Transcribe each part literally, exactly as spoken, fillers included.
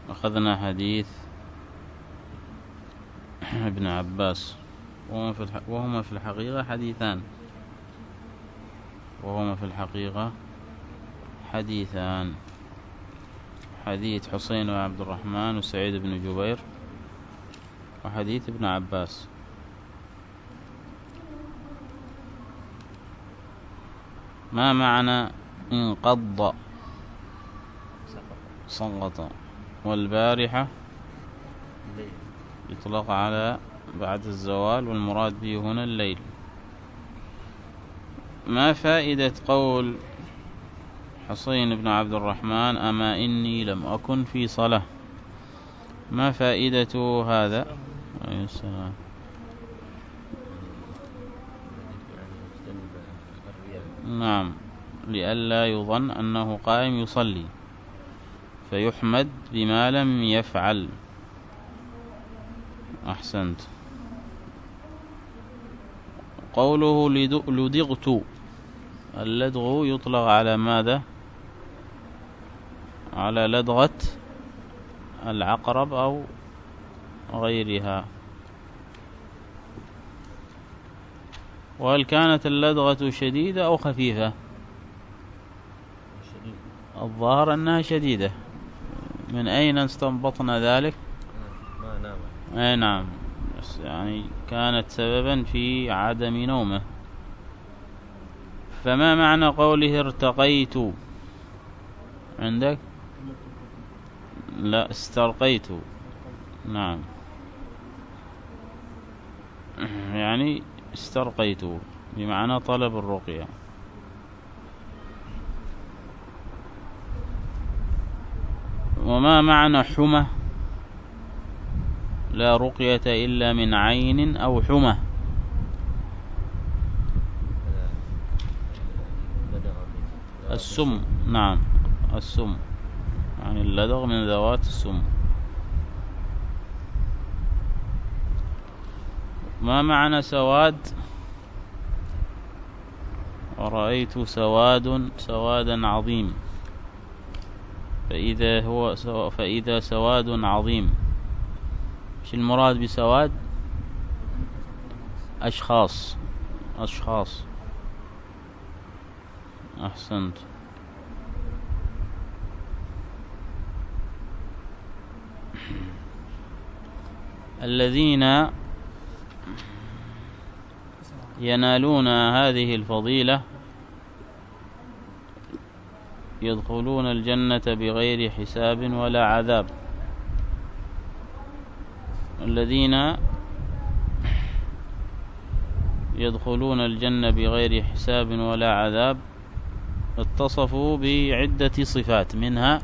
أخذنا حديث ابن عباس وهما في الحقيقة حديثان وهما في الحقيقة حديثان حديث حسين وعبد الرحمن وسعيد بن جبير وحديث ابن عباس. ما معنى انقض؟ سقط. والبارحة يطلق على بعد الزوال والمراد به هنا الليل. ما فائدة قول حسين بن عبد الرحمن أما إني لم أكن في صلاة؟ ما فائدة هذا؟ عليه السلام. نعم، لئلا يظن أنه قائم يصلي فيحمد بما لم يفعل. أحسنت. قوله لدغت، اللدغ يطلق على ماذا؟ على لدغة العقرب أو غيرها. وهل كانت اللدغة شديدة أو خفيفة؟ الظاهر أنها شديدة. من أين استنبطنا ذلك؟ ما نام. أي نعم، يعني كانت سببا في عدم نومه. فما معنى قوله ارتقيت؟ عندك؟ لا، استرقيت. نعم، يعني استرقيت بمعنى طلب الرقية. وما معنى حمى؟ لا رقية إلا من عين أو حمى. السم. نعم، السم، يعني اللدغ من ذوات السم. ما معنى سواد؟ ورأيت سواد سوادا عظيم. فإذا هو سو... فإذا سواد عظيم، ايش المراد بسواد؟ أشخاص أشخاص أحسنت. الذين ينالون هذه الفضيلة يدخلون الجنة بغير حساب ولا عذاب. الذين يدخلون الجنة بغير حساب ولا عذاب اتصفوا بعدة صفات، منها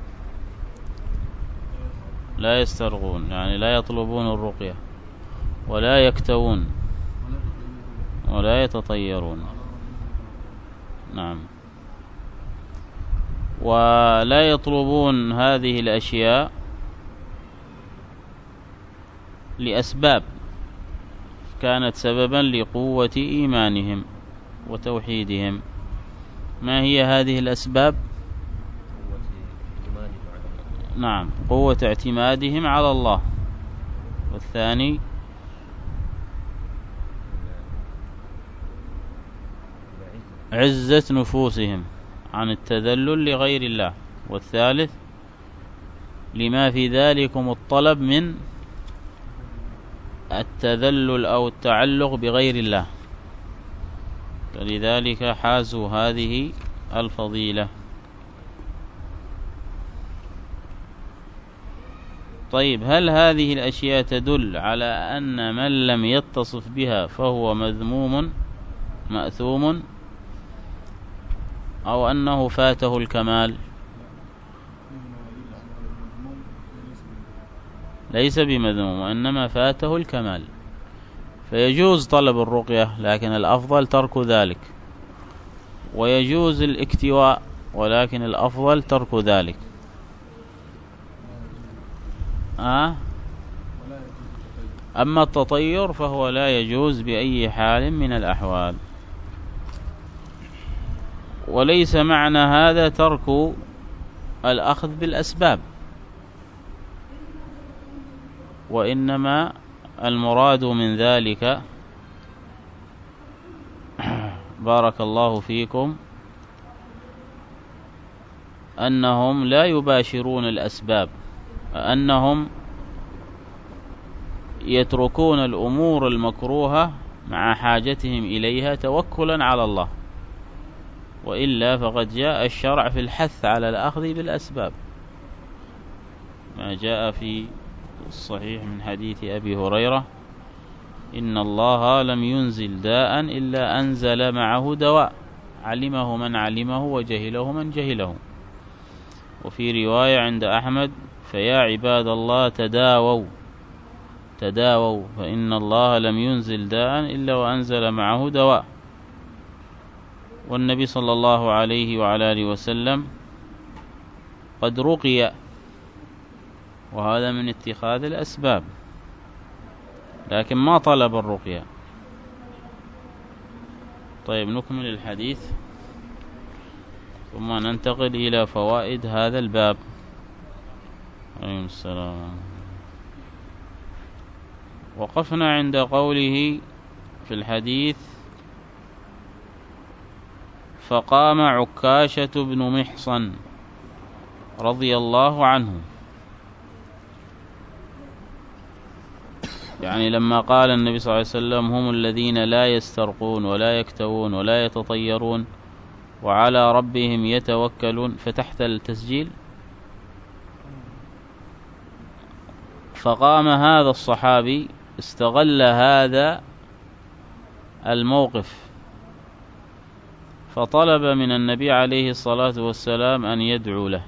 لا يسترقون، يعني لا يطلبون الرقية، ولا يكتوون، ولا يتطيرون. نعم، ولا يطلبون هذه الأشياء لأسباب كانت سببا لقوة إيمانهم وتوحيدهم. ما هي هذه الأسباب؟ نعم، قوة اعتمادهم على الله. والثاني عزة نفوسهم عن التذلل لغير الله. والثالث لما في ذلكم الطلب من التذلل أو التعلق بغير الله، فلذلك حازوا هذه الفضيلة. طيب، هل هذه الأشياء تدل على أن من لم يتصف بها فهو مذموم مأثوم، أو أنه فاته الكمال؟ ليس بمذموم، وإنما فاته الكمال. فيجوز طلب الرقية، لكن الأفضل ترك ذلك، ويجوز الاكتواء، ولكن الأفضل ترك ذلك. أه؟ أما التطير فهو لا يجوز بأي حال من الأحوال. وليس معنى هذا ترك الأخذ بالأسباب، وإنما المراد من ذلك بارك الله فيكم أنهم لا يباشرون الأسباب، أنهم يتركون الأمور المكروهة مع حاجتهم إليها توكلا على الله، وإلا فقد جاء الشرع في الحث على الأخذ بالأسباب، ما جاء في الصحيح من حديث أبي هريرة: إن الله لم ينزل داء إلا أنزل معه دواء، علمه من علمه وجهله من جهله. وفي رواية عند أحمد: فيا عباد الله تداووا تداووا فإن الله لم ينزل داء إلا وأنزل معه دواء. والنبي صلى الله عليه وعلى آله وسلم قد رقي، وهذا من اتخاذ الأسباب، لكن ما طلب الرقية. طيب نكمل الحديث ثم ننتقل إلى فوائد هذا الباب. عليكم السلام. وقفنا عند قوله في الحديث: فقام عكاشة بن محصن رضي الله عنه، يعني لما قال النبي صلى الله عليه وسلم: هم الذين لا يسترقون ولا يكتوون ولا يتطيرون وعلى ربهم يتوكلون، فتحت التسجيل. فقام هذا الصحابي استغل هذا الموقف فطلب من النبي عليه الصلاة والسلام أن يدعو له،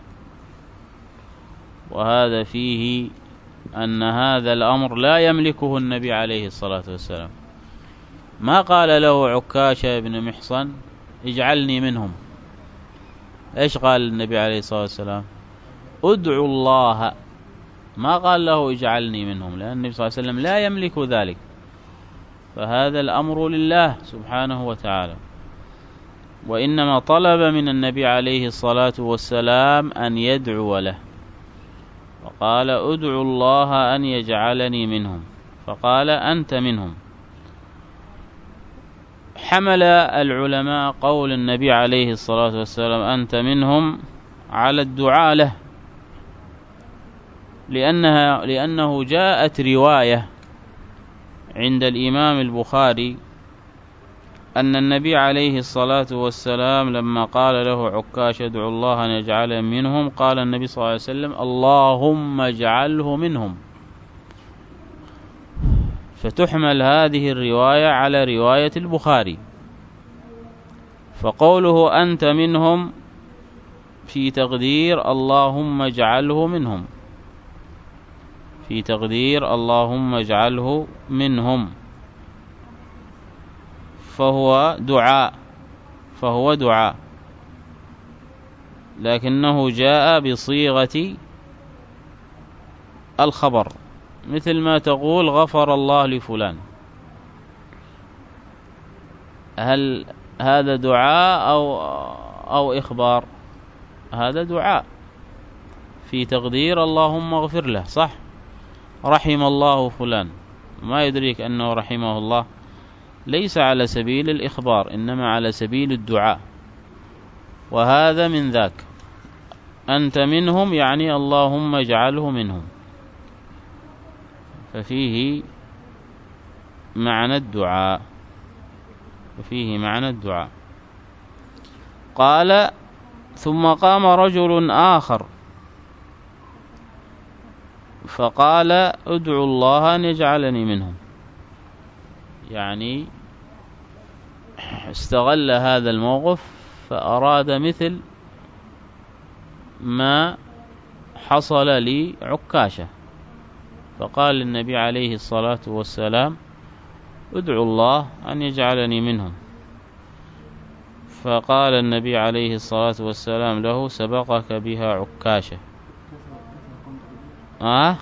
وهذا فيه أن هذا الأمر لا يملكه النبي عليه الصلاة والسلام. ما قال له عكاشة بن محصن: اجعلني منهم. إيش قال النبي عليه الصلاة والسلام؟ ادعو الله. ما قال له اجعلني منهم، لأن النبي صلى الله عليه وسلم لا يملك ذلك، فهذا الأمر لله سبحانه وتعالى. وإنما طلب من النبي عليه الصلاة والسلام أن يدعو له، وقال: ادعو الله أن يجعلني منهم، فقال: أنت منهم. حمل العلماء قول النبي عليه الصلاة والسلام أنت منهم على الدعاء له، لأنها لأنه جاءت رواية عند الإمام البخاري أن النبي عليه الصلاة والسلام لما قال له عكاش: ادعو الله أن يجعل منهم، قال النبي صلى الله عليه وسلم: اللهم اجعله منهم. فتحمل هذه الرواية على رواية البخاري، فقوله أنت منهم في تقدير اللهم اجعله منهم، في تقدير اللهم اجعله منهم، فهو دعاء فهو دعاء لكنه جاء بصيغة الخبر، مثل ما تقول غفر الله لفلان. هل هذا دعاء أو أو إخبار؟ هذا دعاء في تقدير اللهم اغفر له، صح؟ رحم الله فلان، ما يدريك أنه رحمه الله، ليس على سبيل الإخبار إنما على سبيل الدعاء، وهذا من ذاك. أنت منهم يعني اللهم اجعله منهم، ففيه معنى الدعاء وفيه معنى الدعاء. قال: ثم قام رجل آخر فقال: ادعو الله أن يجعلني منهم، يعني استغل هذا الموقف فأراد مثل ما حصل لعكاشة، فقال للنبي عليه الصلاة والسلام: ادعو الله أن يجعلني منهم. فقال النبي عليه الصلاة والسلام له: سبقك بها عكاشة. آه؟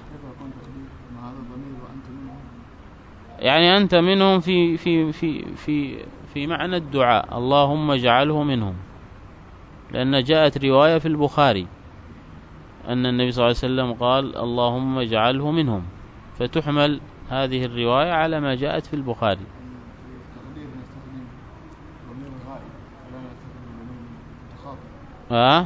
يعني أنت منهم في في في في في معنى الدعاء، اللهم اجعله منهم، لأن جاءت رواية في البخاري أن النبي صلى الله عليه وسلم قال: اللهم اجعله منهم، فتحمل هذه الرواية على ما جاءت في البخاري. آه؟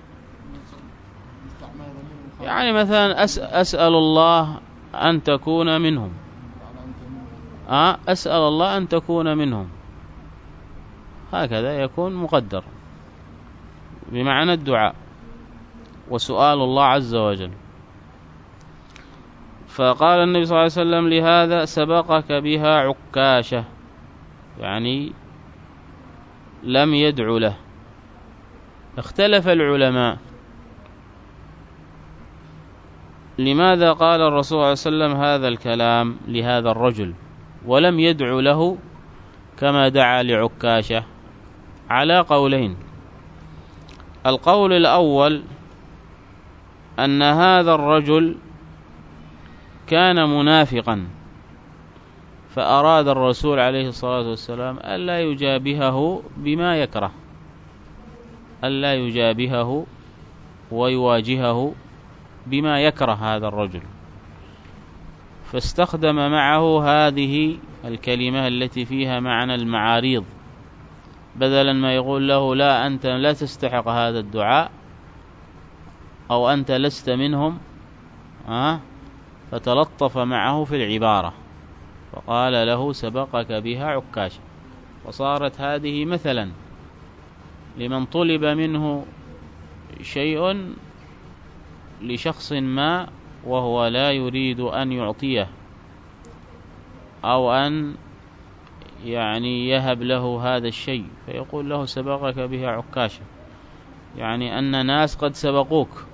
يعني مثلا أس أسأل الله أن تكون منهم. آه؟ أسأل الله أن تكون منهم، هكذا يكون مقدر بمعنى الدعاء وسؤال الله عز وجل. فقال النبي صلى الله عليه وسلم لهذا سبقك بها عكاشة، يعني لم يدع له. اختلف العلماء لماذا قال الرسول صلى الله عليه وسلم هذا الكلام لهذا الرجل ولم يدع له كما دعا لعكاشة، على قولين. القول الأول أن هذا الرجل كان منافقا، فأراد الرسول عليه الصلاة والسلام ألا يجابهه بما يكره، ألا يجابهه ويواجهه بما يكره هذا الرجل، فاستخدم معه هذه الكلمة التي فيها معنى المعاريض، بدلا ما يقول له لا أنت لا تستحق هذا الدعاء أو أنت لست منهم، أه؟ فتلطف معه في العبارة فقال له سبقك بها عكاشة. وصارت هذه مثلا لمن طلب منه شيء لشخص ما وهو لا يريد أن يعطيه أو أن يعني يهب له هذا الشيء، فيقول له سبقك بها عكاشة، يعني أن ناس قد سبقوك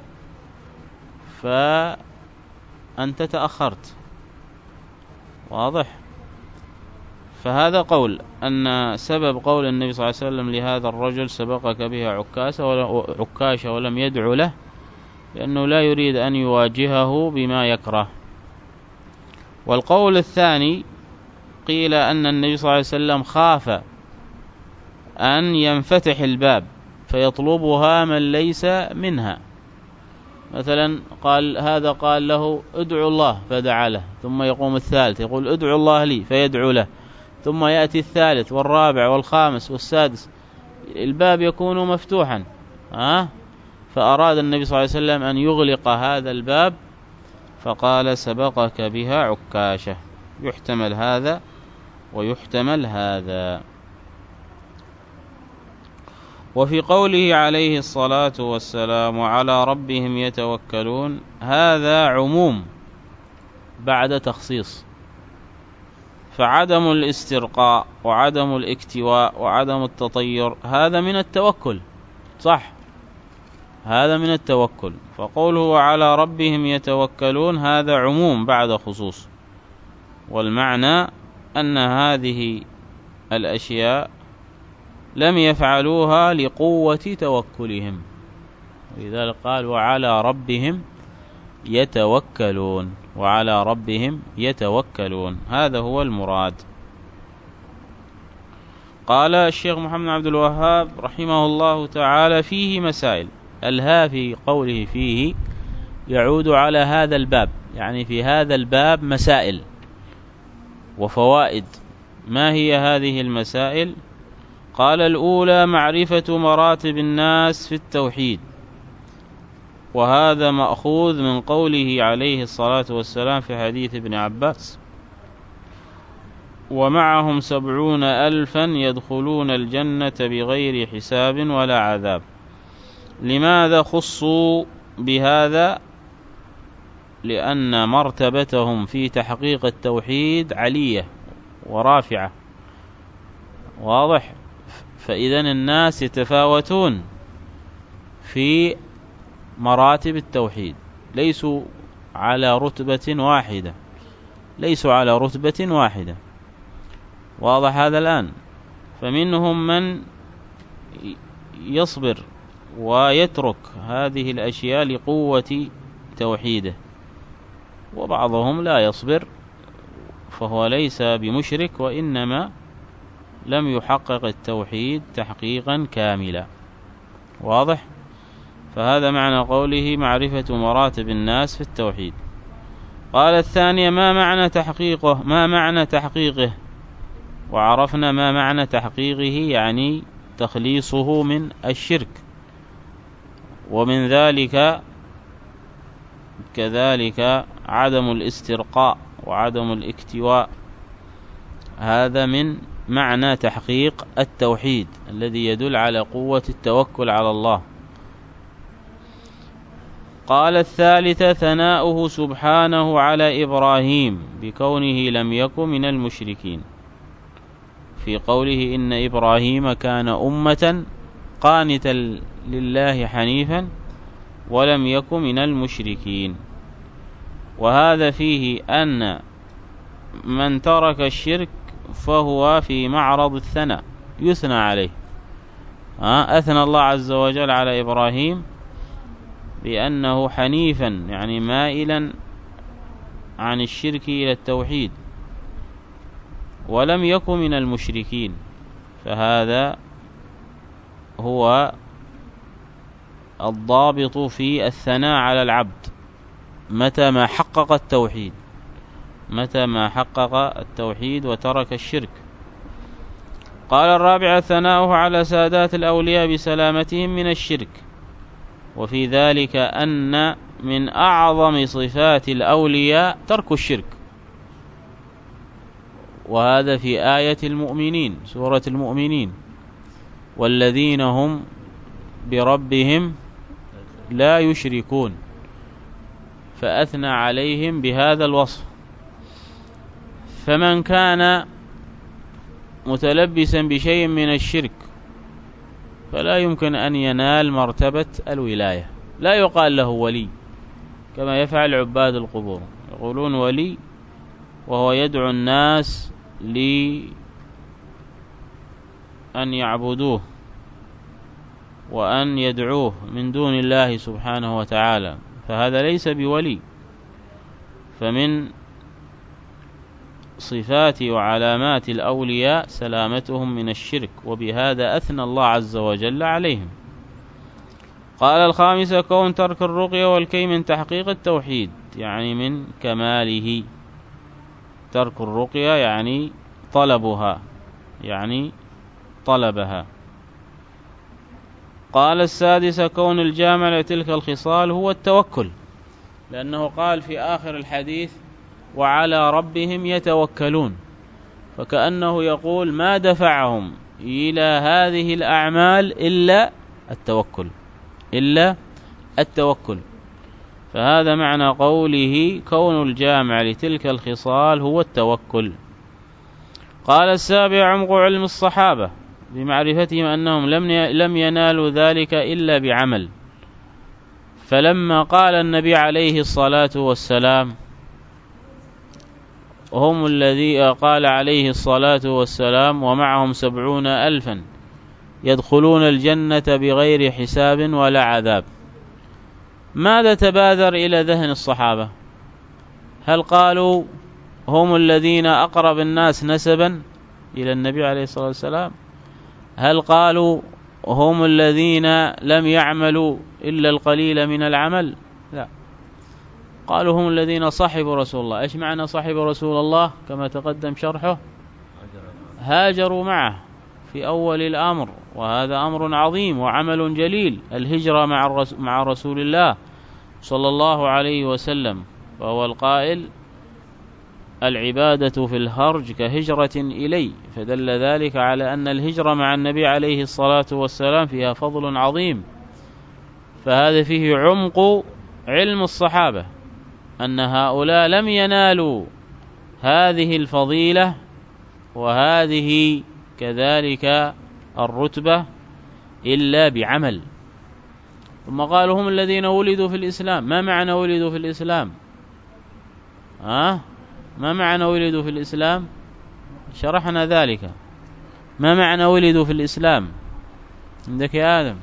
فأنت تأخرت. واضح؟ فهذا قول أن سبب قول النبي صلى الله عليه وسلم لهذا الرجل سبقك بها عكاشة ولم يدع له لأنه لا يريد أن يواجهه بما يكره. والقول الثاني قيل أن النبي صلى الله عليه وسلم خاف أن ينفتح الباب فيطلبها من ليس منها، مثلا قال هذا قال له ادعو الله فدعا له، ثم يقوم الثالث يقول ادعو الله لي فيدعو له، ثم يأتي الثالث والرابع والخامس والسادس، الباب يكون مفتوحا. أه؟ فأراد النبي صلى الله عليه وسلم أن يغلق هذا الباب فقال سبقك بها عكاشة. يحتمل هذا ويحتمل هذا. وفي قوله عليه الصلاة والسلام وعلى ربهم يتوكلون، هذا عموم بعد تخصيص، فعدم الاسترقاء وعدم الاكتواء وعدم التطير هذا من التوكل، صح؟ هذا من التوكل. فقوله وعلى ربهم يتوكلون هذا عموم بعد خصوص، والمعنى أن هذه الأشياء لم يفعلوها لقوة توكلهم، لذلك قال وعلى ربهم يتوكلون، وعلى ربهم يتوكلون، هذا هو المراد. قال الشيخ محمد عبد الوهاب رحمه الله تعالى فيه مسائل. الها في قوله فيه يعود على هذا الباب، يعني في هذا الباب مسائل وفوائد. ما هي هذه المسائل؟ قال الأولى معرفة مراتب الناس في التوحيد، وهذا مأخوذ من قوله عليه الصلاة والسلام في حديث ابن عباس ومعهم سبعون ألفا يدخلون الجنة بغير حساب ولا عذاب. لماذا خصوا بهذا؟ لأن مرتبتهم في تحقيق التوحيد عالية ورافعة، واضح؟ فإذن الناس يتفاوتون في مراتب التوحيد، ليسوا على رتبة واحدة، ليسوا على رتبة واحدة، واضح هذا الآن؟ فمنهم من يصبر ويترك هذه الأشياء لقوة توحيده، وبعضهم لا يصبر فهو ليس بمشرك وإنما لم يحقق التوحيد تحقيقا كاملا، واضح؟ فهذا معنى قوله معرفة مراتب الناس في التوحيد. قال الثانية ما معنى تحقيقه ما معنى تحقيقه وعرفنا ما معنى تحقيقه يعني تخليصه من الشرك، ومن ذلك كذلك عدم الاسترقاء وعدم الاكتواء، هذا من معنى تحقيق التوحيد الذي يدل على قوة التوكل على الله. قال الثالثة ثناؤه سبحانه على إبراهيم بكونه لم يكن من المشركين، في قوله إن إبراهيم كان أمة قانتا لله حنيفا ولم يكن من المشركين، وهذا فيه أن من ترك الشرك فهو في معرض الثناء يثنى عليه. أثنى الله عز وجل على إبراهيم بأنه حنيفا يعني مائلا عن الشرك إلى التوحيد ولم يكن من المشركين، فهذا هو الضابط في الثناء على العبد متى ما حقق التوحيد متى ما حقق التوحيد وترك الشرك. قال الرابع ثناؤه على سادات الأولياء بسلامتهم من الشرك، وفي ذلك أن من أعظم صفات الأولياء ترك الشرك، وهذا في آية المؤمنين سورة المؤمنين والذين هم بربهم لا يشركون، فأثنى عليهم بهذا الوصف. فمن كان متلبسا بشيء من الشرك فلا يمكن أن ينال مرتبة الولاية، لا يقال له ولي كما يفعل عباد القبور، يقولون ولي وهو يدعو الناس لأن يعبدوه وأن يدعوه من دون الله سبحانه وتعالى، فهذا ليس بولي. فمن صفات وعلامات الأولياء سلامتهم من الشرك، وبهذا أثنى الله عز وجل عليهم. قال الخامسة كون ترك الرقية والكي من تحقيق التوحيد يعني من كماله، ترك الرقية يعني طلبها يعني طلبها. قال السادسة كون الجامع لتلك الخصال هو التوكل، لأنه قال في آخر الحديث وعلى ربهم يتوكلون، فكأنه يقول ما دفعهم إلى هذه الأعمال إلا التوكل إلا التوكل فهذا معنى قوله كون الجامع لتلك الخصال هو التوكل. قال السابع عمق علم الصحابة بمعرفتهم أنهم لم ينالوا ذلك إلا بعمل، فلما قال النبي عليه الصلاة والسلام هم الذي قال عليه الصلاة والسلام ومعهم سبعون ألفا يدخلون الجنة بغير حساب ولا عذاب، ماذا تبادر إلى ذهن الصحابة؟ هل قالوا هم الذين أقرب الناس نسبا إلى النبي عليه الصلاة والسلام؟ هل قالوا هم الذين لم يعملوا إلا القليل من العمل؟ لا، قالوا هم الذين صحبوا رسول الله. إيش معنى صحب رسول الله؟ كما تقدم شرحه هاجروا معه في أول الأمر، وهذا أمر عظيم وعمل جليل، الهجرة مع مع رسول الله صلى الله عليه وسلم، وهو القائل العبادة في الهرج كهجرة إلي، فدل ذلك على أن الهجرة مع النبي عليه الصلاة والسلام فيها فضل عظيم. فهذا فيه عمق علم الصحابة أن هؤلاء لم ينالوا هذه الفضيلة وهذه كذلك الرتبة إلا بعمل. ثم قالوا هم الذين ولدوا في الإسلام. ما معنى ولدوا في الإسلام؟ ها؟ ما معنى ولدوا في الإسلام؟ شرحنا ذلك. ما معنى ولدوا في الإسلام عندك يا آدم؟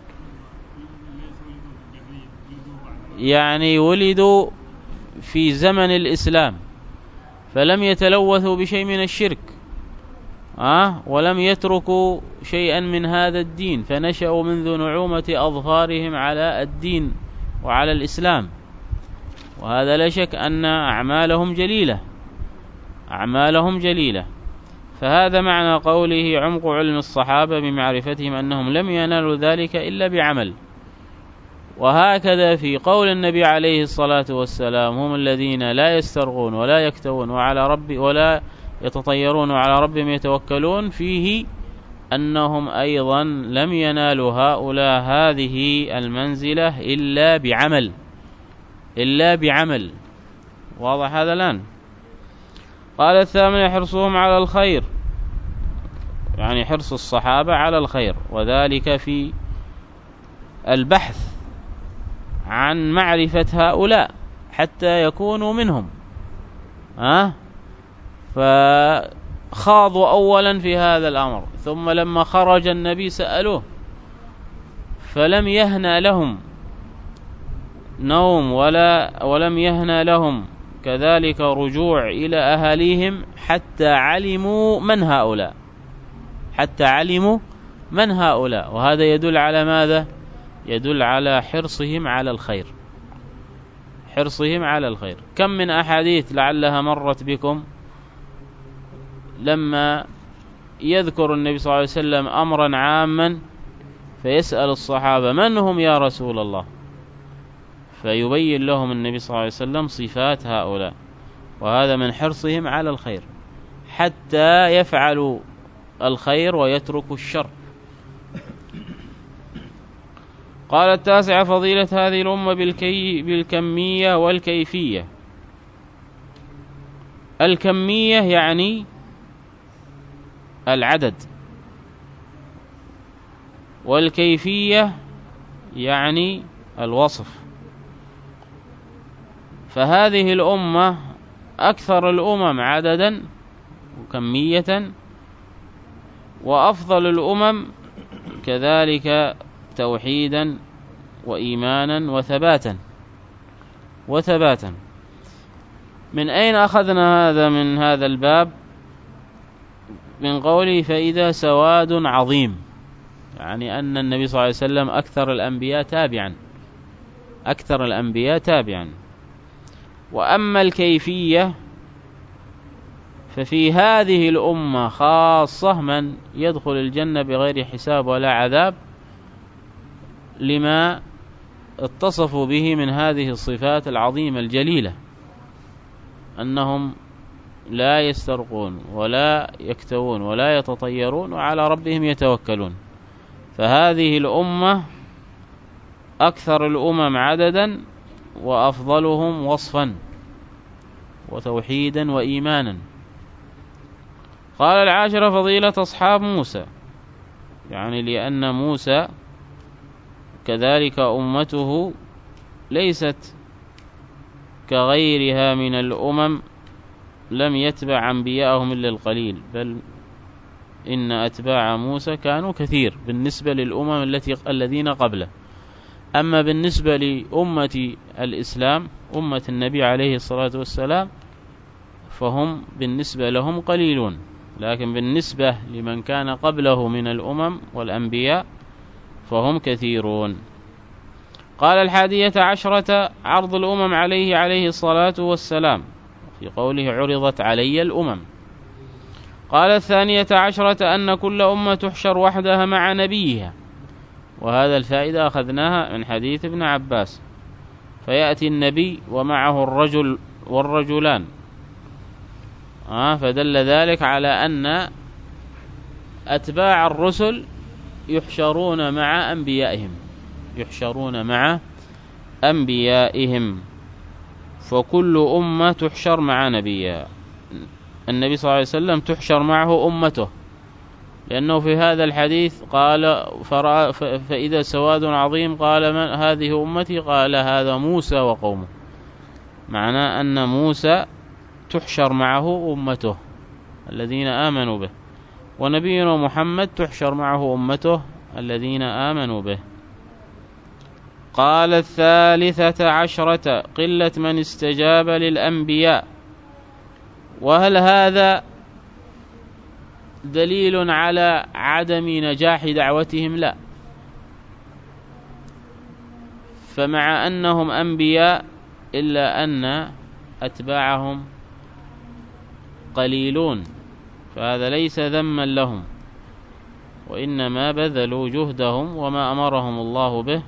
يعني ولدوا في زمن الإسلام فلم يتلوثوا بشيء من الشرك أه؟ ولم يتركوا شيئا من هذا الدين، فنشأوا منذ نعومة أظفارهم على الدين وعلى الإسلام. وهذا لا شك أن أعمالهم جليلة أعمالهم جليلة. فهذا معنى قوله عمق علم الصحابة بمعرفتهم أنهم لم ينالوا ذلك إلا بعمل. وهكذا في قول النبي عليه الصلاة والسلام هم الذين لا يسترغون ولا يكتوون وعلى رب ولا يتطيرون وعلى ربهم يتوكلون، فيه أنهم أيضا لم ينالوا هؤلاء هذه المنزلة إلا بعمل إلا بعمل. واضح هذا الآن؟ قال الثامن حرصهم على الخير، يعني حرص الصحابة على الخير، وذلك في البحث عن معرفة هؤلاء حتى يكونوا منهم. ها فخاضوا أولا في هذا الأمر، ثم لما خرج النبي سألوه فلم يهنى لهم نوم ولا ولم يهنى لهم كذلك رجوع إلى أهاليهم حتى علموا من هؤلاء حتى علموا من هؤلاء وهذا يدل على ماذا؟ يدل على حرصهم على الخير حرصهم على الخير. كم من أحاديث لعلها مرت بكم لما يذكر النبي صلى الله عليه وسلم أمرا عاما فيسأل الصحابة من هم يا رسول الله، فيبين لهم النبي صلى الله عليه وسلم صفات هؤلاء، وهذا من حرصهم على الخير حتى يفعلوا الخير ويتركوا الشر. قال التاسع فضيلة هذه الأمة بالكي بالكمية والكيفية. الكمية يعني العدد، والكيفية يعني الوصف. فهذه الأمة أكثر الأمم عددا وكمية، وأفضل الأمم كذلك توحيدا وإيمانا وثباتا وثباتا. من أين أخذنا هذا؟ من هذا الباب من قوله فإذا سواد عظيم، يعني أن النبي صلى الله عليه وسلم أكثر الأنبياء تابعا أكثر الأنبياء تابعا. وأما الكيفية ففي هذه الأمة خاصة من يدخل الجنة بغير حساب ولا عذاب لما اتصفوا به من هذه الصفات العظيمة الجليلة، أنهم لا يسترقون ولا يكتوون ولا يتطيرون وعلى ربهم يتوكلون. فهذه الأمة أكثر الأمم عددا وأفضلهم وصفا وتوحيدا وإيمانا. قال العاشرة فضيلة أصحاب موسى، يعني لأن موسى كذلك أمته ليست كغيرها من الأمم لم يتبع أنبياءهم إلا القليل، بل إن أتباع موسى كانوا كثير بالنسبة للأمم التي الذين قبله. أما بالنسبة لأمة الإسلام أمة النبي عليه الصلاة والسلام فهم بالنسبة لهم قليلون، لكن بالنسبة لمن كان قبله من الأمم والأنبياء فهم كثيرون. قال الحادية عشرة عرض الأمم عليه عليه الصلاة والسلام، في قوله عرضت علي الأمم. قال الثانية عشرة أن كل أمة تحشر وحدها مع نبيها، وهذا الفائدة أخذناها من حديث ابن عباس، فيأتي النبي ومعه الرجل والرجلان، آه فدل ذلك على أن أتباع الرسل يحشرون مع أنبيائهم يحشرون مع أنبيائهم فكل أمة تحشر مع نبيها. النبي صلى الله عليه وسلم تحشر معه أمته، لأنه في هذا الحديث قال فإذا سواد عظيم قال من هذه أمتي؟ قال هذا موسى وقومه، معناه أن موسى تحشر معه أمته الذين آمنوا به، ونبينا محمد تحشر معه أمته الذين آمنوا به. قال الثالثة عشرة قلة من استجاب للأنبياء. وهل هذا دليل على عدم نجاح دعوتهم؟ لا، فمع أنهم أنبياء إلا أن أتباعهم قليلون، فهذا ليس ذما لهم، وإنما بذلوا جهدهم وما أمرهم الله به،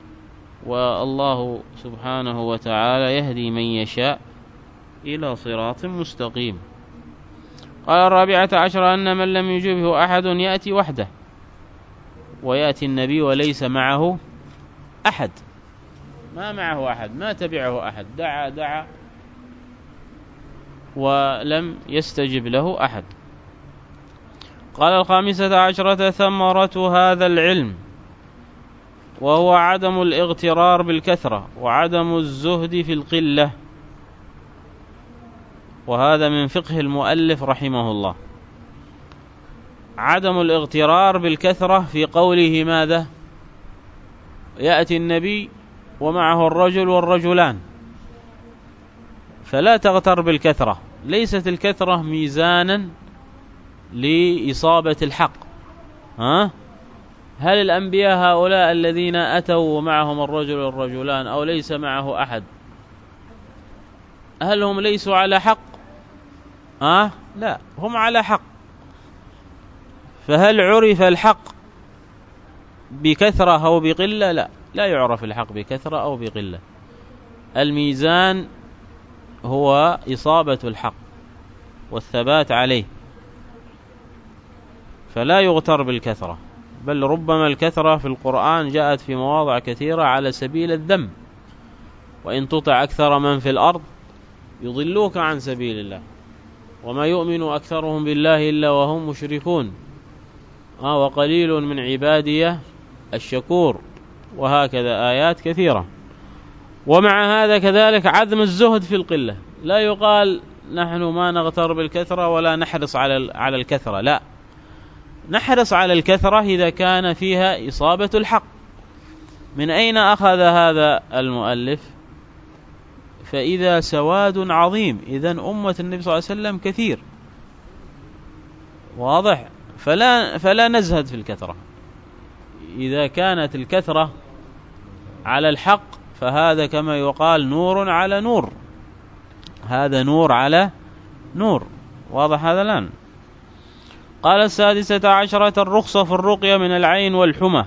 والله سبحانه وتعالى يهدي من يشاء إلى صراط مستقيم. قال الرابعة عشر أن من لم يجبه أحد يأتي وحده، ويأتي النبي وليس معه أحد، ما معه أحد، ما تبعه أحد، دعا دعا ولم يستجب له أحد. قال الخامسة عشرة ثمرة هذا العلم، وهو عدم الاغترار بالكثرة وعدم الزهد في القلة، وهذا من فقه المؤلف رحمه الله. عدم الاغترار بالكثرة في قوله ماذا؟ يأتي النبي ومعه الرجل والرجلان، فلا تغتر بالكثرة، ليست الكثرة ميزانا لإصابة الحق. ها؟ هل الأنبياء هؤلاء الذين أتوا ومعهم الرجل والرجلان أو ليس معه أحد، هل هم ليسوا على حق؟ ها؟ لا، هم على حق. فهل عرف الحق بكثرة أو بقلة؟ لا، لا يعرف الحق بكثرة أو بقلة. الميزان هو إصابة الحق والثبات عليه، فلا يغتر بالكثرة، بل ربما الكثرة في القرآن جاءت في مواضع كثيرة على سبيل الذم، وإن تطع أكثر من في الأرض يضلوك عن سبيل الله وما يؤمن أكثرهم بالله إلا وهم مشركون، آه وقليل من عبادي الشكور، وهكذا آيات كثيرة. ومع هذا كذلك عدم الزهد في القلة، لا يقال نحن ما نغتر بالكثرة ولا نحرص على على الكثرة، لا، نحرص على الكثرة إذا كان فيها إصابة الحق. من أين أخذ هذا المؤلف؟ فإذا سواد عظيم، إذن أمة النبي صلى الله عليه وسلم كثير، واضح، فلا, فلا نزهد في الكثرة. إذا كانت الكثرة على الحق فهذا كما يقال نور على نور، هذا نور على نور، واضح هذا الآن. قال السادسة عشرة الرخصة في الرقية من العين والحمى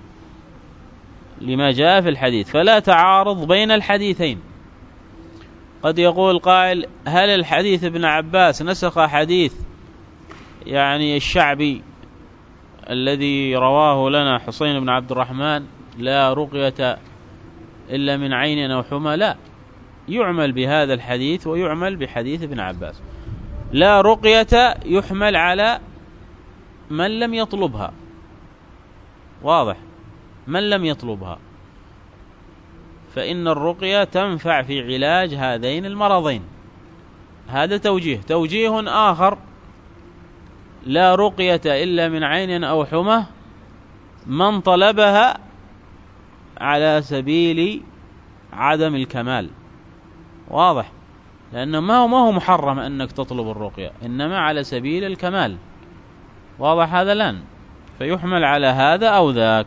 لما جاء في الحديث، فلا تعارض بين الحديثين. قد يقول قائل هل الحديث ابن عباس نسخ حديث يعني الشعبي الذي رواه لنا حسين بن عبد الرحمن لا رقية إلا من عين أو حمى؟ لا، يعمل بهذا الحديث ويعمل بحديث ابن عباس. لا رقية يحمل على من لم يطلبها، واضح، من لم يطلبها، فإن الرقية تنفع في علاج هذين المرضين. هذا توجيه. توجيه آخر لا رقية إلا من عين أو حمى من طلبها على سبيل عدم الكمال، واضح، لأنه ما هو ما هو محرم أنك تطلب الرقية، إنما على سبيل الكمال، واضح هذا الآن، فيحمل على هذا أو ذاك.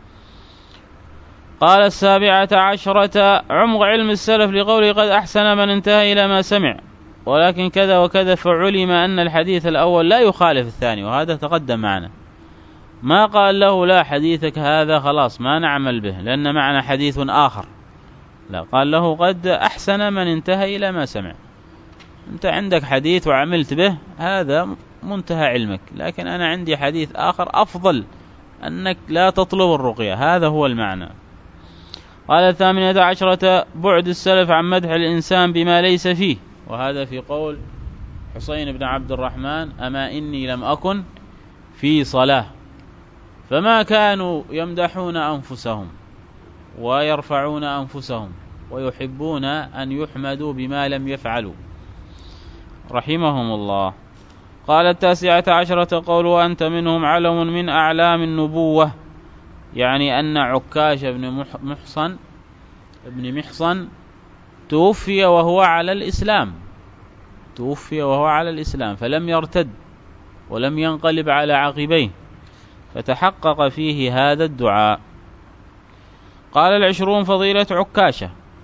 قال السابعة عشرة عمق علم السلف لقوله قد أحسن من انتهى إلى ما سمع، ولكن كذا وكذا، فعلم أن الحديث الأول لا يخالف الثاني، وهذا تقدم معنا. ما قال له لا حديثك هذا خلاص ما نعمل به لأن معنا حديث آخر، لا، قال له قد أحسن من انتهى إلى ما سمع. أنت عندك حديث وعملت به، هذا منتهى علمك، لكن أنا عندي حديث آخر أفضل أنك لا تطلب الرقية، هذا هو المعنى. قال الثامنة عشرة بعد السلف عن مدح الإنسان بما ليس فيه، وهذا في قول حسين بن عبد الرحمن أما إني لم أكن في صلاة، فما كانوا يمدحون أنفسهم ويرفعون أنفسهم ويحبون أن يحمدوا بما لم يفعلوا رحمهم الله. قال التاسعة عشرة قول وأنت منهم علم من أعلام النبوة، يعني أن عكاش بن محصن ابن محصن توفي وهو على الإسلام، توفي وهو على الإسلام فلم يرتد ولم ينقلب على عقبيه، فتحقق فيه هذا الدعاء. قال العشرون فضيلة عكاشة،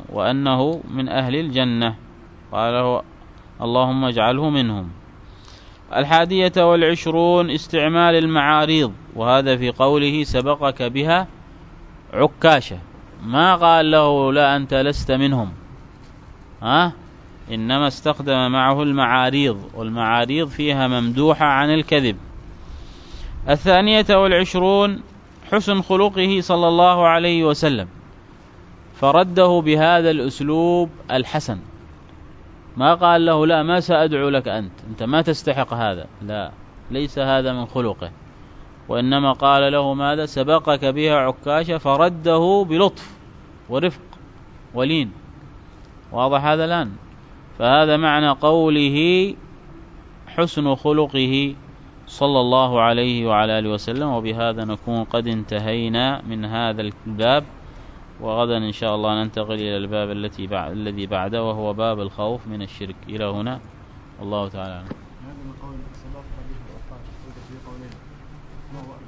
وأنه من أهل الجنة، قاله اللهم اجعله منهم. الحادية والعشرون استعمال المعاريض، وهذا في قوله سبقك بها عكاشة، ما قال له لا أنت لست منهم، ها؟ إنما استخدم معه المعاريض، والمعاريض فيها ممدوحة عن الكذب. الثانية والعشرون حسن خلقه صلى الله عليه وسلم، فرده بهذا الأسلوب الحسن، ما قال له لا ما سأدعو لك أنت أنت ما تستحق هذا، لا، ليس هذا من خلقه، وإنما قال له ماذا؟ سبقك بها عكاشة، فرده بلطف ورفق ولين. واضح هذا الآن؟ فهذا معنى قوله حسن خلقه صلى الله عليه وعلى آله وسلم. وبهذا نكون قد انتهينا من هذا الباب، وغدا إن شاء الله ننتقل إلى الباب التي بعد الذي بعده، وهو باب الخوف من الشرك. إلى هنا والله تعالى.